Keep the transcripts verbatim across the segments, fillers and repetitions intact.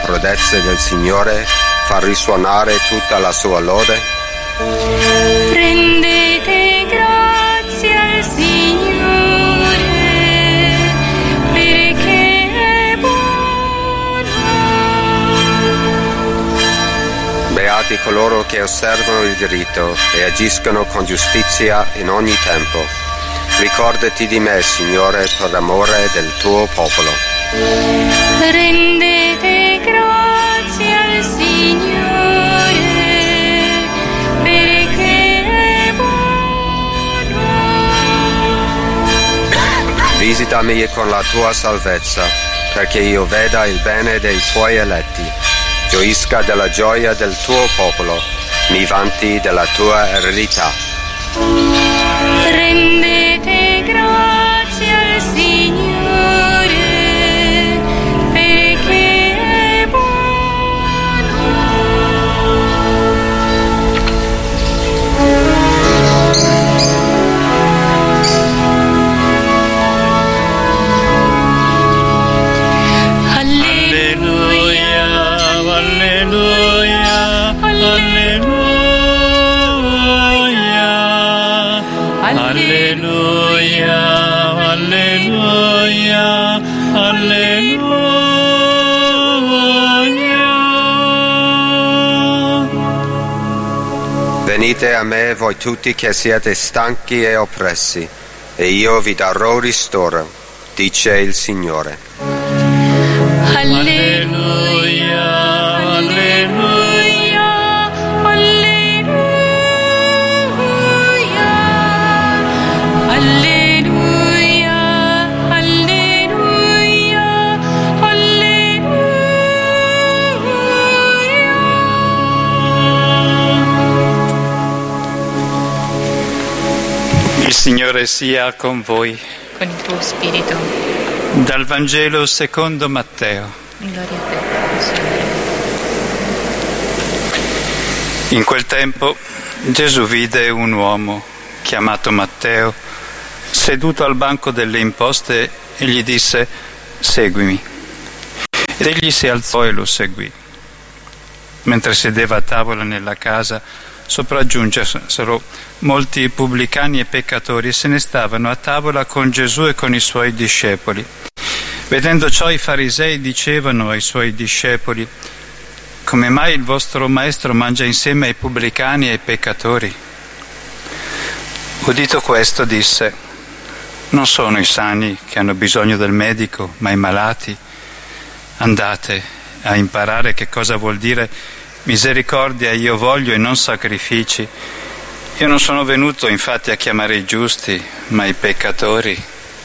prodezze del Signore fa risuonare tutta la sua lode? Rendete grazie al Signore, perché è buono. Beati coloro che osservano il diritto e agiscono con giustizia in ogni tempo. Ricordati di me, Signore, per amore del tuo popolo. Rendete grazie al Signore, perché è buono. Visitami con la tua salvezza, perché io veda il bene dei tuoi eletti, gioisca della gioia del tuo popolo, mi vanti della tua eredità. Rendete grazie al Signore, perché è buono. Alleluia, alleluia, alleluia, alleluia, alleluia, alleluia. Venite a me voi tutti che siete stanchi e oppressi, e io vi darò ristoro, dice il Signore. Alleluia, alleluia, alleluia, alleluia, alleluia, alleluia. Il Signore sia con voi. Con il tuo spirito. Dal Vangelo secondo Matteo. Gloria a te, Signore. In quel tempo Gesù vide un uomo chiamato Matteo seduto al banco delle imposte e gli disse: seguimi. Ed egli si alzò e lo seguì. Mentre sedeva a tavola nella casa, sopraggiunsero molti pubblicani e peccatori e se ne stavano a tavola con Gesù e con i suoi discepoli. Vedendo ciò, i farisei dicevano ai suoi discepoli: come mai il vostro maestro mangia insieme ai pubblicani e ai peccatori? Udito questo, disse: non sono i sani che hanno bisogno del medico, ma i malati. Andate a imparare che cosa vuol dire misericordia io voglio e non sacrifici. Io non sono venuto infatti a chiamare i giusti, ma i peccatori.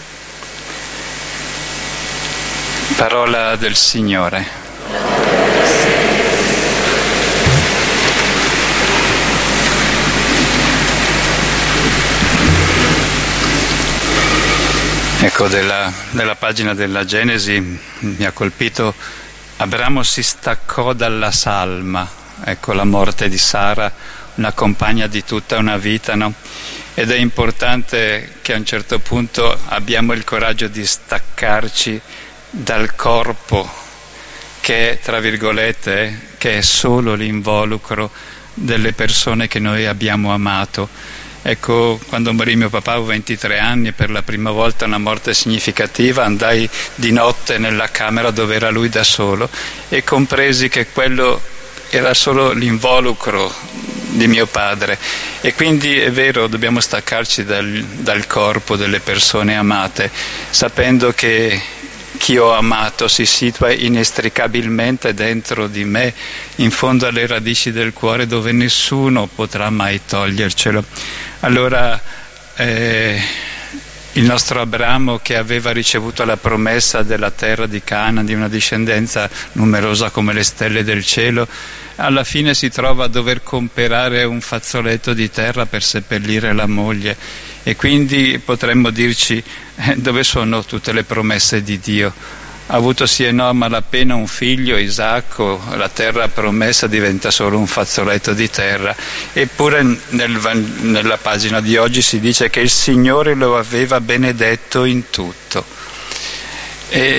Parola del Signore. Ecco, della, della pagina della Genesi mi ha colpito: Abramo si staccò dalla salma, ecco la morte di Sara, una compagna di tutta una vita, no? Ed è importante che a un certo punto abbiamo il coraggio di staccarci dal corpo che è, tra virgolette, che è solo l'involucro delle persone che noi abbiamo amato. Ecco, quando morì mio papà avevo ventitré anni e per la prima volta una morte significativa andai di notte nella camera dove era lui da solo e compresi che quello era solo l'involucro di mio padre, e quindi è vero, dobbiamo staccarci dal, dal corpo delle persone amate, sapendo che chi ho amato si situa inestricabilmente dentro di me, in fondo alle radici del cuore, dove nessuno potrà mai togliercelo. Allora eh, il nostro Abramo, che aveva ricevuto la promessa della terra di Canaan, di una discendenza numerosa come le stelle del cielo, alla fine si trova a dover comperare un fazzoletto di terra per seppellire la moglie, e quindi potremmo dirci eh, dove sono tutte le promesse di Dio? Ha avuto sì e no a malapena un figlio, Isacco, la terra promessa diventa solo un fazzoletto di terra. Eppure nel, nella pagina di oggi si dice che il Signore lo aveva benedetto in tutto. E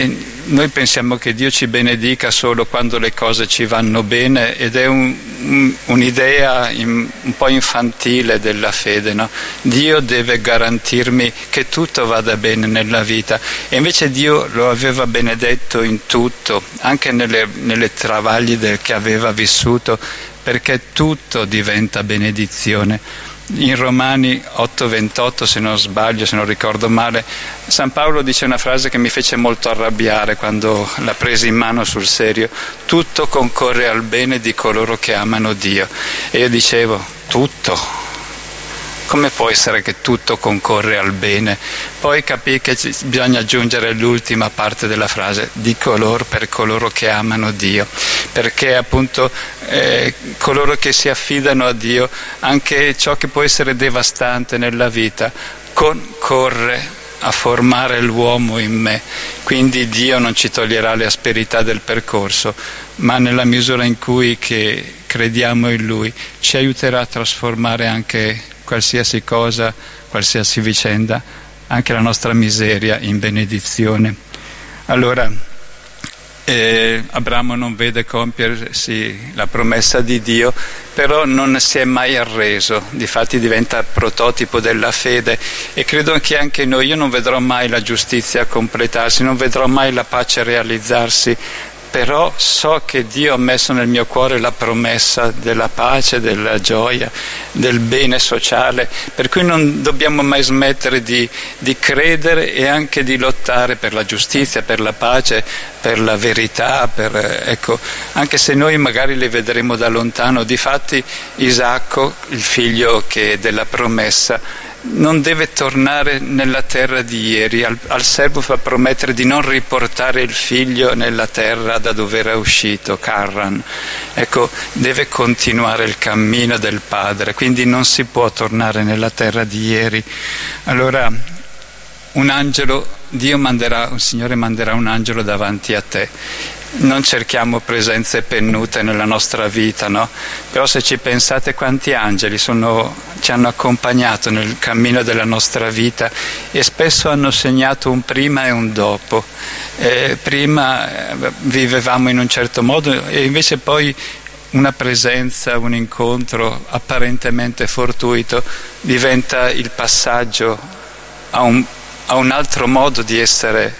noi pensiamo che Dio ci benedica solo quando le cose ci vanno bene, ed è un, un, un'idea in, un po' infantile della fede, no? Dio deve garantirmi che tutto vada bene nella vita, e invece Dio lo aveva benedetto in tutto, anche nelle, nelle travagli del, che aveva vissuto, perché tutto diventa benedizione. In Romani otto ventotto, se non sbaglio, se non ricordo male, San Paolo dice una frase che mi fece molto arrabbiare quando la presi in mano sul serio: tutto concorre al bene di coloro che amano Dio. E io dicevo, tutto? Come può essere che tutto concorre al bene? Poi capii che bisogna aggiungere l'ultima parte della frase, di coloro, per coloro che amano Dio, perché appunto eh, coloro che si affidano a Dio, anche ciò che può essere devastante nella vita concorre a formare l'uomo in me. Quindi Dio non ci toglierà le asperità del percorso, ma nella misura in cui che crediamo in Lui ci aiuterà a trasformare anche qualsiasi cosa, qualsiasi vicenda, anche la nostra miseria, in benedizione. Allora eh, Abramo non vede compiersi la promessa di Dio, però non si è mai arreso, difatti diventa prototipo della fede, e credo che anche noi, io non vedrò mai la giustizia completarsi, non vedrò mai la pace realizzarsi, però so che Dio ha messo nel mio cuore la promessa della pace, della gioia, del bene sociale, per cui non dobbiamo mai smettere di, di credere e anche di lottare per la giustizia, per la pace, per la verità, per, ecco, anche se noi magari le vedremo da lontano. Difatti Isacco, il figlio che della promessa, non deve tornare nella terra di ieri. Al, al servo fa promettere di non riportare il figlio nella terra da dove era uscito, Carran. Ecco, deve continuare il cammino del padre, quindi non si può tornare nella terra di ieri. Allora un angelo, Dio manderà, un Signore manderà un angelo davanti a te. Non cerchiamo presenze pennute nella nostra vita, no? Però se ci pensate quanti angeli sono, ci hanno accompagnato nel cammino della nostra vita, e spesso hanno segnato un prima e un dopo. Eh, prima eh, vivevamo in un certo modo, e invece poi una presenza, un incontro apparentemente fortuito diventa il passaggio a un, a un altro modo di essere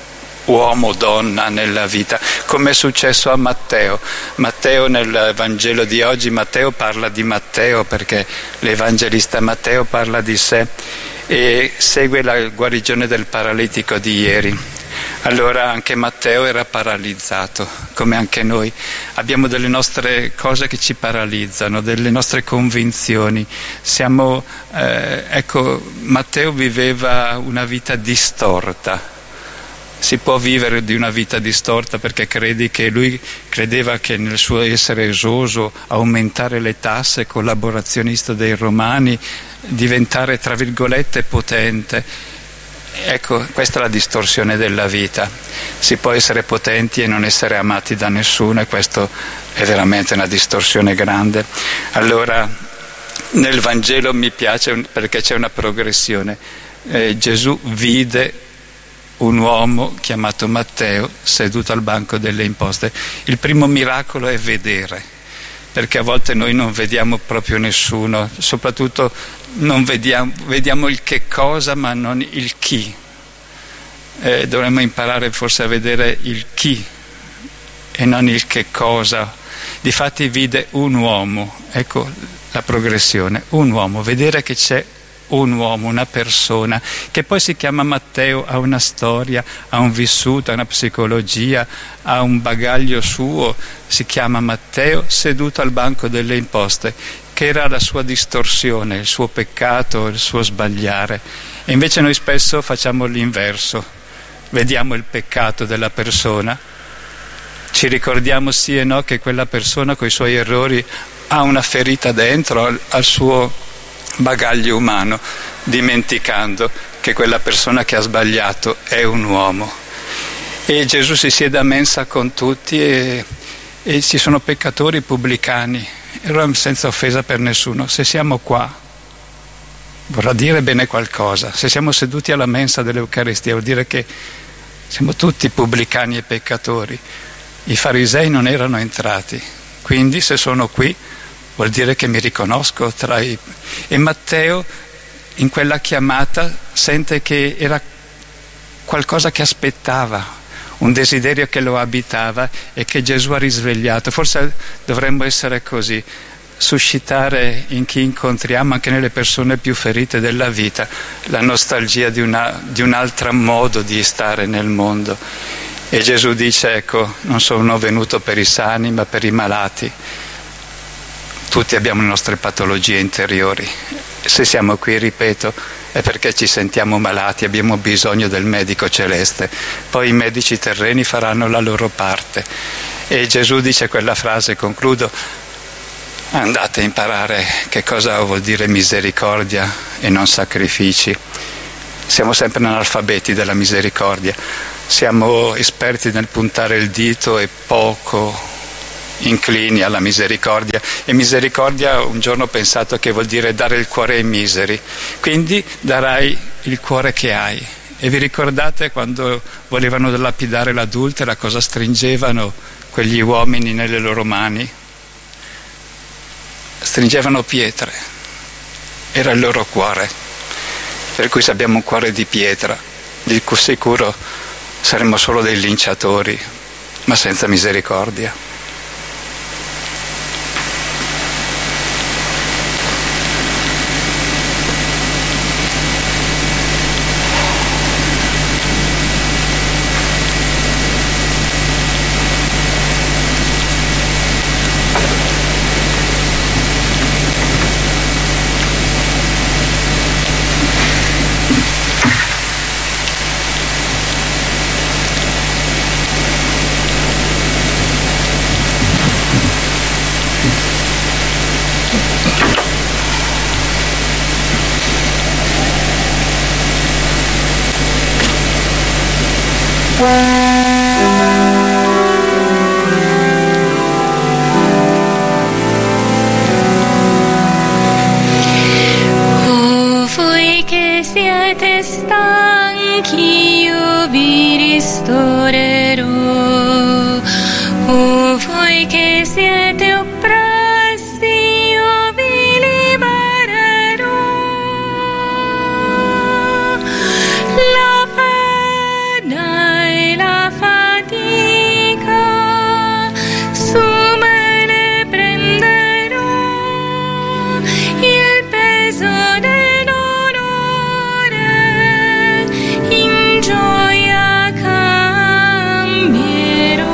uomo, donna nella vita, come è successo a Matteo. Matteo nel Vangelo di oggi, Matteo parla di Matteo perché l'Evangelista Matteo parla di sé e segue la guarigione del paralitico di ieri. Allora anche Matteo era paralizzato, come anche noi. Abbiamo delle nostre cose che ci paralizzano, delle nostre convinzioni. Siamo, eh, ecco, Matteo viveva una vita distorta. Si può vivere di una vita distorta perché credi che lui credeva che nel suo essere esoso, aumentare le tasse, collaborazionista dei romani, diventare tra virgolette potente. Ecco, questa è la distorsione della vita. Si può essere potenti e non essere amati da nessuno, e questo è veramente una distorsione grande. Allora nel Vangelo mi piace perché c'è una progressione. Eh, Gesù vide un uomo chiamato Matteo seduto al banco delle imposte. Il primo miracolo è vedere, perché a volte noi non vediamo proprio nessuno, soprattutto non vediamo, vediamo il che cosa ma non il chi. Eh, dovremmo imparare forse a vedere il chi e non il che cosa. Difatti vide un uomo, ecco la progressione, un uomo, vedere che c'è un uomo, una persona, che poi si chiama Matteo, ha una storia, ha un vissuto, ha una psicologia, ha un bagaglio suo, si chiama Matteo, seduto al banco delle imposte, che era la sua distorsione, il suo peccato, il suo sbagliare. E invece noi spesso facciamo l'inverso, vediamo il peccato della persona, ci ricordiamo sì e no che quella persona con i suoi errori ha una ferita dentro, al, al suo bagaglio umano, dimenticando che quella persona che ha sbagliato è un uomo. E Gesù si siede a mensa con tutti e, e ci sono peccatori pubblicani, senza offesa per nessuno. Se siamo qua vorrà dire bene qualcosa. Se siamo seduti alla mensa dell'Eucaristia vuol dire che siamo tutti pubblicani e peccatori. I farisei non erano entrati, quindi se sono qui vuol dire che mi riconosco tra i... E Matteo in quella chiamata sente che era qualcosa che aspettava, un desiderio che lo abitava e che Gesù ha risvegliato. Forse dovremmo essere così, suscitare in chi incontriamo, anche nelle persone più ferite della vita, la nostalgia di, una, di un altro modo di stare nel mondo. E Gesù dice, ecco, non sono venuto per i sani ma per i malati. Tutti abbiamo le nostre patologie interiori. Se siamo qui, ripeto, è perché ci sentiamo malati, abbiamo bisogno del medico celeste. Poi i medici terreni faranno la loro parte. E Gesù dice quella frase, concludo, andate a imparare che cosa vuol dire misericordia e non sacrifici. Siamo sempre analfabeti della misericordia, siamo esperti nel puntare il dito e poco inclini alla misericordia. E misericordia un giorno ho pensato che vuol dire dare il cuore ai miseri, quindi darai il cuore che hai. E vi ricordate quando volevano lapidare l'adultera cosa stringevano quegli uomini nelle loro mani? Stringevano pietre, era il loro cuore. Per cui se abbiamo un cuore di pietra, di sicuro saremmo solo dei linciatori, ma senza misericordia. O voi che siete stanchi, io vi ristorerò. O voi che siete oppressi, io vi libererò. La pena e la fatica su me le prenderò, il peso del dolore in gioia cambierò.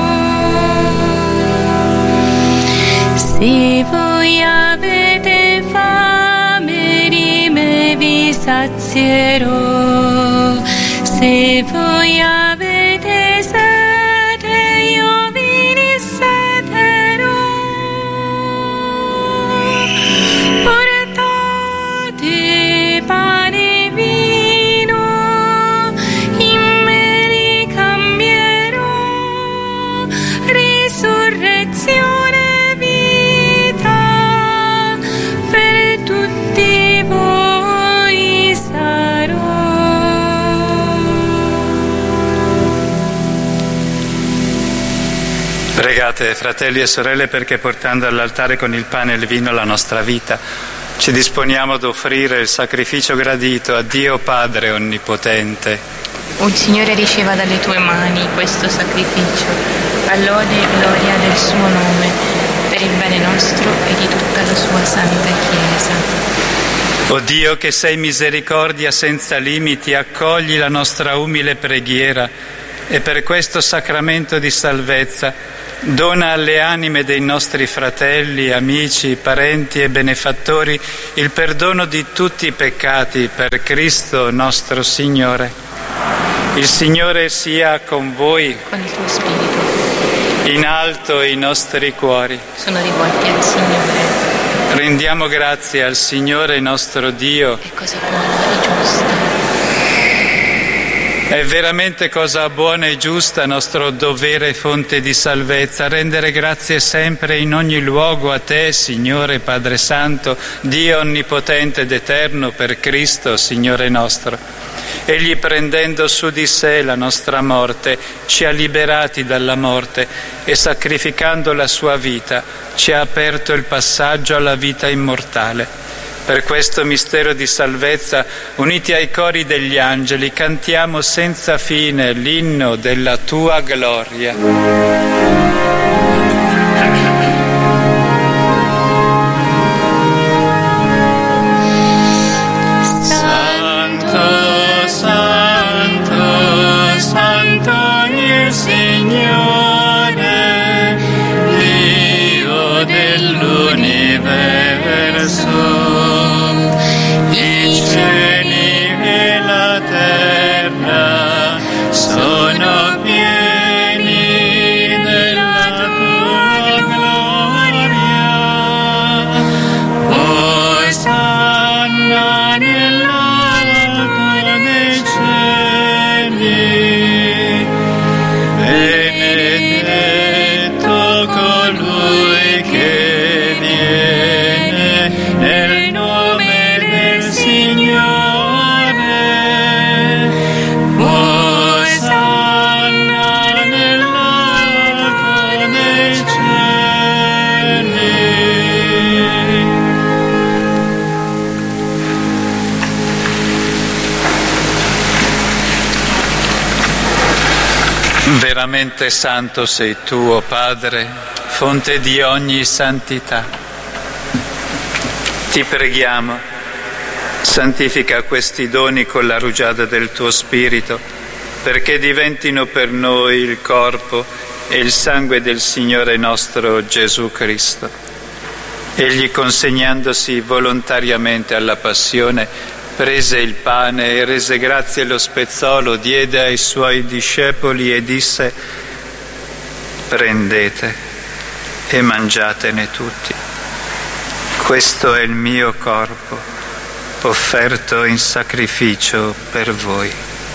Se voi avete fame di me vi sazierò, se voi avete sete io vi risseterò. Portate pane e vino, in me li cambierò, risurrezione e vita, per tutti voi sarò. Pregate, fratelli e sorelle, perché portando all'altare con il pane e il vino la nostra vita, ci disponiamo ad offrire il sacrificio gradito a Dio Padre Onnipotente. O Signore, riceva dalle tue mani questo sacrificio, all'ode e gloria del suo nome, per il bene nostro e di tutta la sua santa Chiesa. O Dio che sei misericordia senza limiti, accogli la nostra umile preghiera e per questo sacramento di salvezza dona alle anime dei nostri fratelli, amici, parenti e benefattori il perdono di tutti i peccati per Cristo nostro Signore. Il Signore sia con voi. Con il tuo spirito. In alto i nostri cuori. Sono rivolti al Signore. Rendiamo grazie al Signore nostro Dio. È cosa buona e giusta. È veramente cosa buona e giusta, nostro dovere e fonte di salvezza, rendere grazie sempre in ogni luogo a Te, Signore Padre Santo, Dio Onnipotente ed Eterno, per Cristo, Signore nostro. Egli, prendendo su di sé la nostra morte, ci ha liberati dalla morte e, sacrificando la sua vita, ci ha aperto il passaggio alla vita immortale. Per questo mistero di salvezza, uniti ai cori degli angeli, cantiamo senza fine l'inno della tua gloria. Veramente santo sei tu, o Padre, fonte di ogni santità. Ti preghiamo, santifica questi doni con la rugiada del tuo Spirito, perché diventino per noi il corpo e il sangue del Signore nostro Gesù Cristo. Egli, consegnandosi volontariamente alla passione, prese il pane e rese grazie, lo spezzò, lo diede ai suoi discepoli e disse: prendete e mangiatene tutti. Questo è il mio corpo, offerto in sacrificio per voi.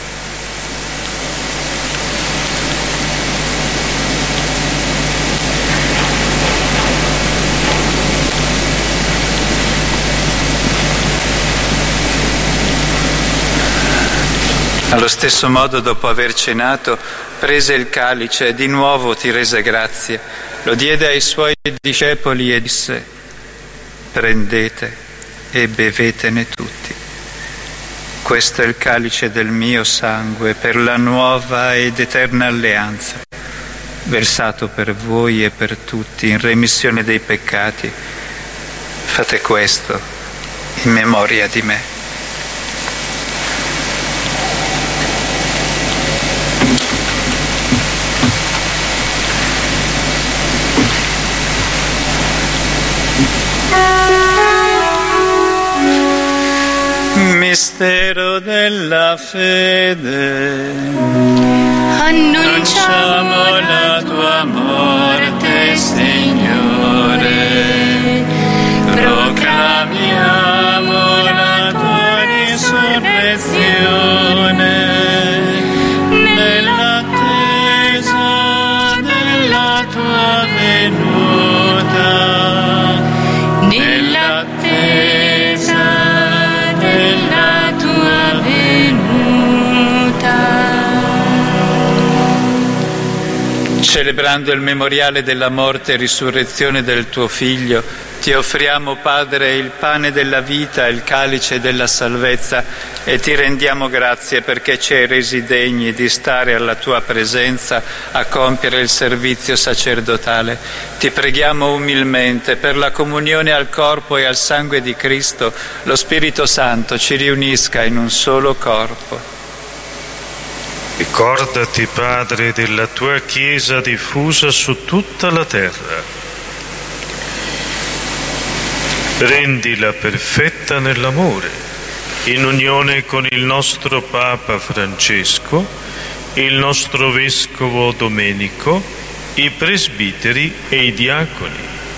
Allo stesso modo, dopo aver cenato, prese il calice e di nuovo ti rese grazie, lo diede ai suoi discepoli e disse: prendete e bevetene tutti. Questo è il calice del mio sangue per la nuova ed eterna alleanza, versato per voi e per tutti in remissione dei peccati. Fate questo in memoria di me. Mistero della fede. Annunciamo la tua morte, Signore. Proclamiamo la tua risurrezione nell'attesa della tua venuta. Celebrando il memoriale della morte e risurrezione del tuo Figlio, ti offriamo, Padre, il pane della vita e il calice della salvezza e ti rendiamo grazie perché ci hai resi degni di stare alla tua presenza a compiere il servizio sacerdotale. Ti preghiamo umilmente per la comunione al corpo e al sangue di Cristo, lo Spirito Santo ci riunisca in un solo corpo. Ricordati, Padre, della tua Chiesa diffusa su tutta la terra. Rendila perfetta nell'amore, in unione con il nostro Papa Francesco, il nostro Vescovo Domenico, i presbiteri e i diaconi.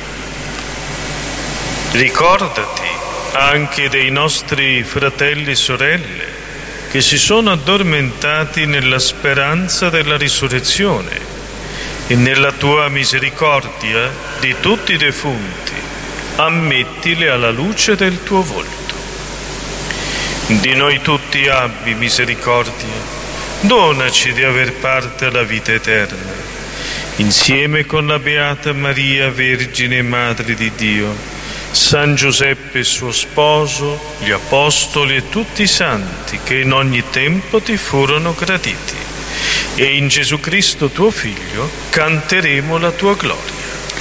Ricordati anche dei nostri fratelli e sorelle che si sono addormentati nella speranza della risurrezione, e nella tua misericordia di tutti i defunti ammettili alla luce del tuo volto. Di noi tutti abbi misericordia, donaci di aver parte alla vita eterna, insieme con la Beata Maria, Vergine e Madre di Dio, San Giuseppe suo sposo, gli Apostoli e tutti i santi che in ogni tempo ti furono graditi. E in Gesù Cristo tuo Figlio canteremo la tua gloria.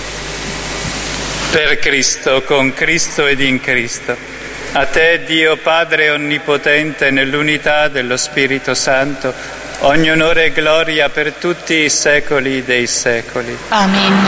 Per Cristo, con Cristo ed in Cristo. A te, Dio Padre Onnipotente, nell'unità dello Spirito Santo, ogni onore e gloria per tutti i secoli dei secoli. Amen.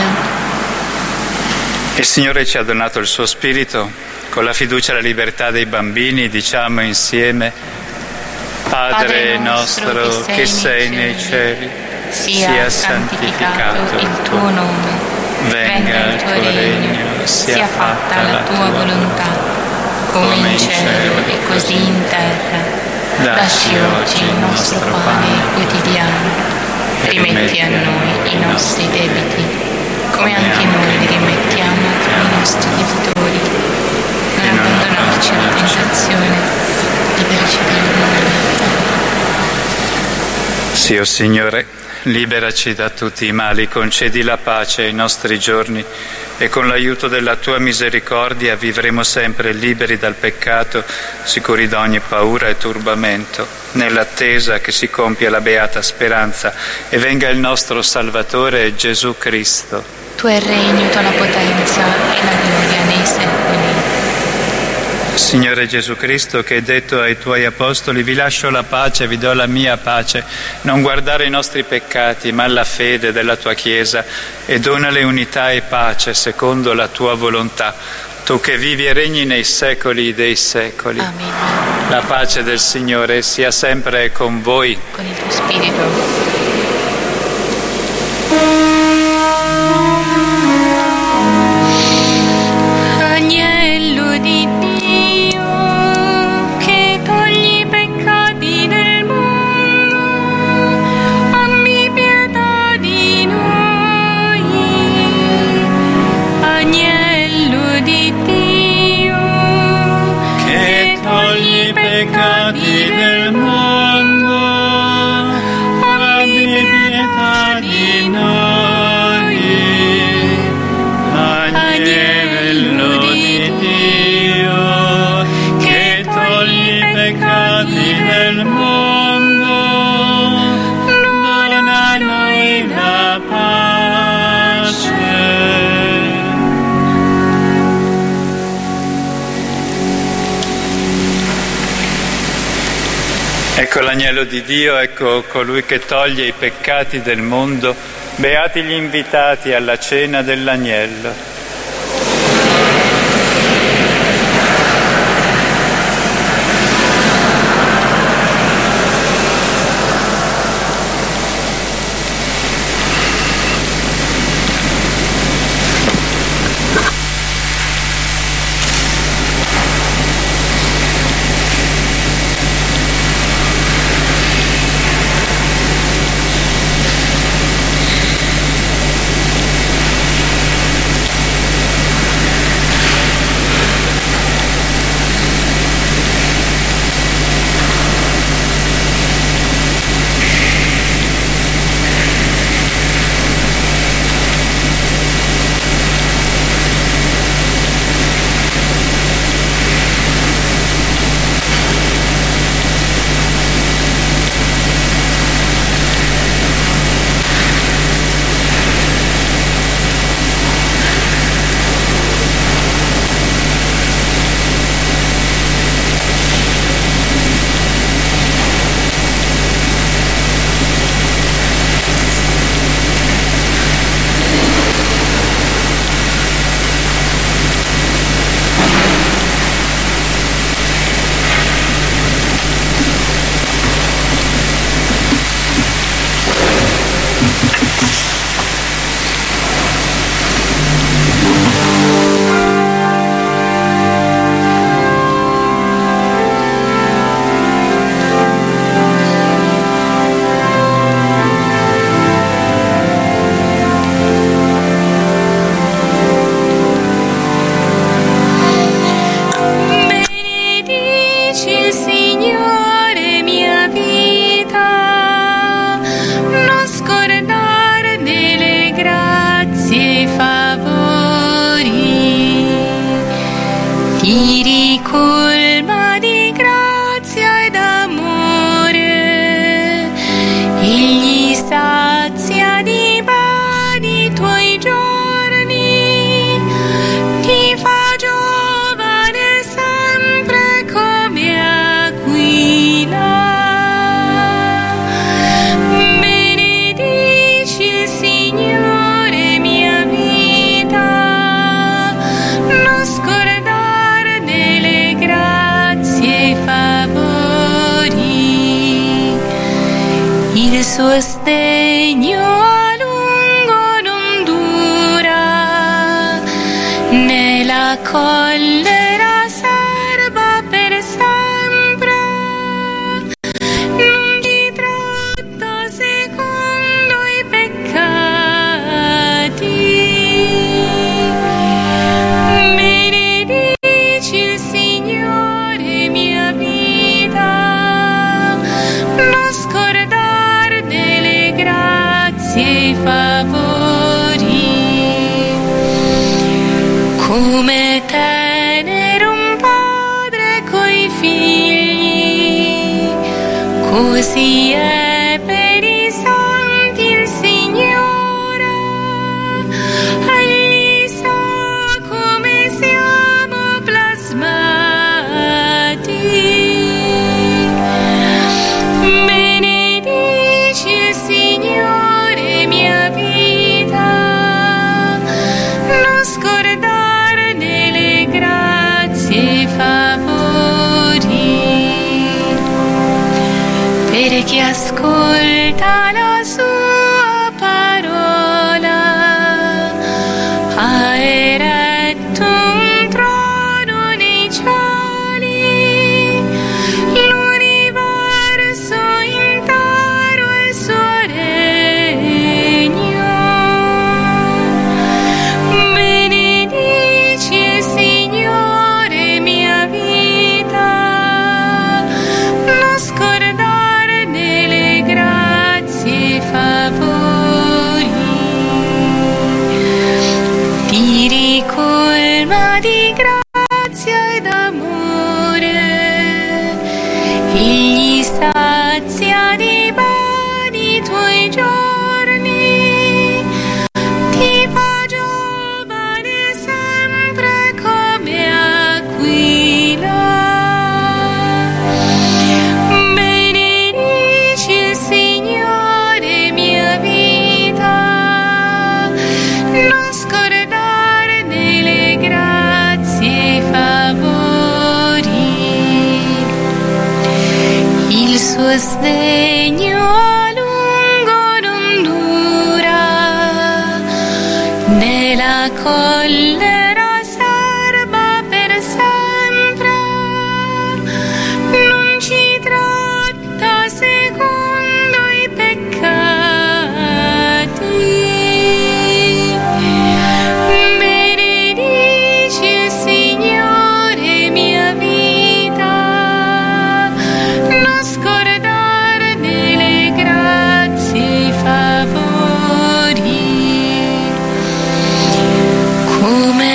Il Signore ci ha donato il suo Spirito, con la fiducia e la libertà dei bambini diciamo insieme: Padre nostro che sei nei cieli, sia santificato il tuo nome, venga il tuo regno, sia fatta la tua volontà, come in cielo e così in terra. Dacci oggi il nostro pane quotidiano, rimetti a noi i nostri debiti, come anche noi li rimettiamo ai nostri debitori. Non abbandonarci alla tentazione, liberaci dal male. Sì, o Signore, liberaci da tutti i mali, concedi la pace ai nostri giorni e con l'aiuto della tua misericordia vivremo sempre liberi dal peccato, sicuri da ogni paura e turbamento, nell'attesa che si compia la beata speranza e venga il nostro Salvatore Gesù Cristo. Tu è il regno, tua la potenza e la gloria nei secoli. Signore Gesù Cristo, che hai detto ai tuoi apostoli: vi lascio la pace, vi do la mia pace, non guardare i nostri peccati ma la fede della tua Chiesa, e donale unità e pace secondo la tua volontà, tu che vivi e regni nei secoli dei secoli. Amen. La pace del Signore sia sempre con voi. Con il tuo spirito. Agnello di Dio, che togli i peccati del mondo, abbi pietà di noi. Agnello di Dio, che togli i peccati del mondo, abbi pietà di noi. Agnello di Dio, che togli i peccati del mondo, dona a noi la pace. Ecco l'agnello di Dio, ecco colui che toglie i peccati del mondo. Beati gli invitati alla cena dell'agnello. ti ricolma di grazia ed amore, egli sazia di beni i tuoi giorni, ti fa giovane sempre come aquila. Benedici il Signore mia vita, non scordarne le grazie e i favori, il suo sdegno a lungo non dura, né la collera serba per sempre, non ti tratta secondo i peccati. Benedici il Signore mia vita, non scordarne le grazie e i favori, come tenere un padre coi figli, così è per i santi il Signore, egli sa come siamo plasmati. Benedici il Signore mia vita, non scordarne le grazie e i favori, per chi ascolta la sua parola ha eretto un trono nei cieli, l'universo intero è il suo regno. Benedici il Signore mia vita, non scordarne le grazie e i favori, ti ricolma di grazia ed amore, egli sazia di beni i tuoi giorni, ti fa giovane sempre come aquila. Benedici il Signore mia vita, non scordarne le grazie e i favori, il suo sdegno a lungo non dura, né la collera serba per sempre, non ci tratta secondo i peccati. Benedici il Signore mia vita, non scordarne le grazie e i favori, come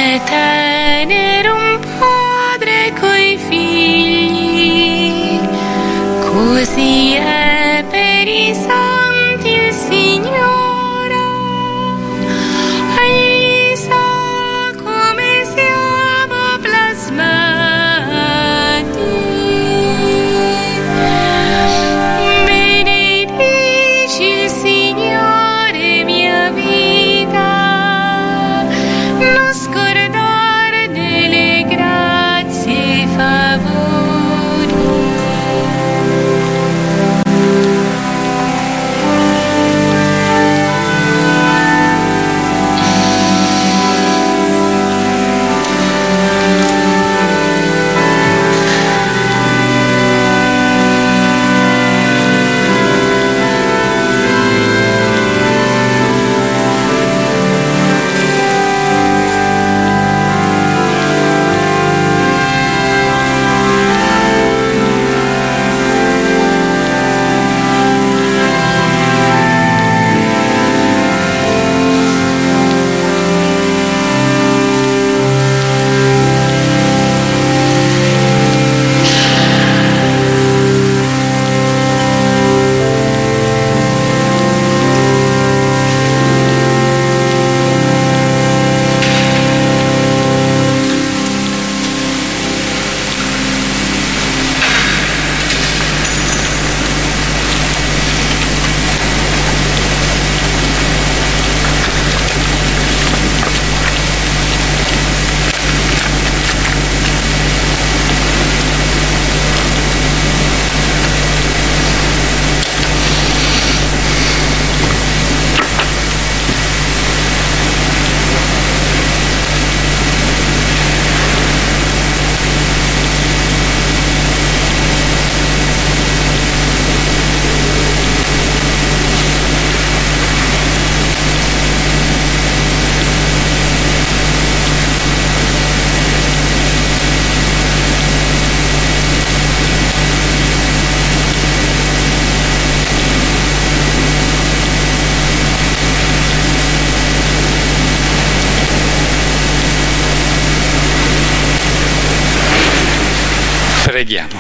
Preghiamo.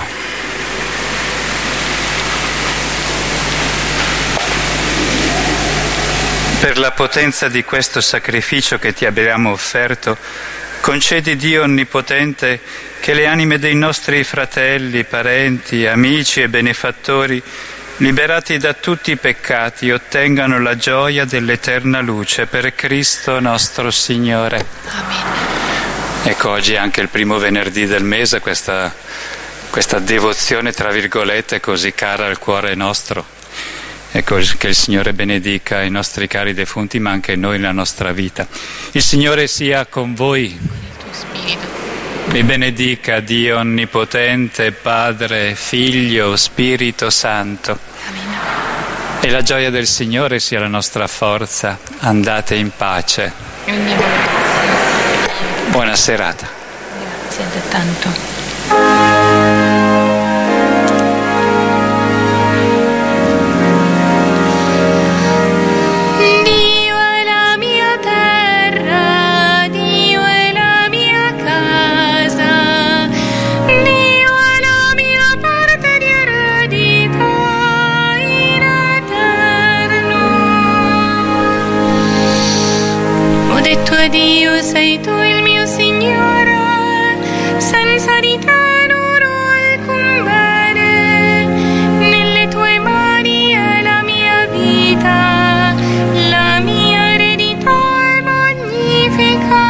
Per la potenza di questo sacrificio che ti abbiamo offerto, concedi, Dio Onnipotente, che le anime dei nostri fratelli, parenti, amici e benefattori, liberati da tutti i peccati, ottengano la gioia dell'eterna luce per Cristo nostro Signore. Amen. Ecco, oggi è anche il primo venerdì del mese, questa, questa devozione, tra virgolette, così cara al cuore nostro. Ecco, che il Signore benedica i nostri cari defunti, ma anche noi nella nostra vita. Il Signore sia con voi. Il tuo spirito. Vi benedica Dio Onnipotente, Padre, Figlio, Spirito Santo. Amen. E la gioia del Signore sia la nostra forza. Andate in pace. E ogni volta. Buona serata. Grazie tanto. Dio, sei tu il mio Signore, senza di te non ho alcun bene, nelle tue mani è la mia vita, la mia eredità è magnifica.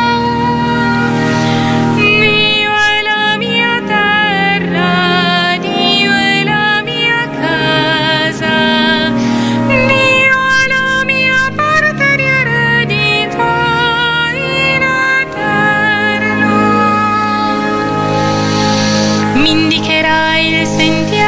Dio è la mia terra, Dio è la mia casa, Dio è la mia parte di eredità. Mi indicherai il sentiero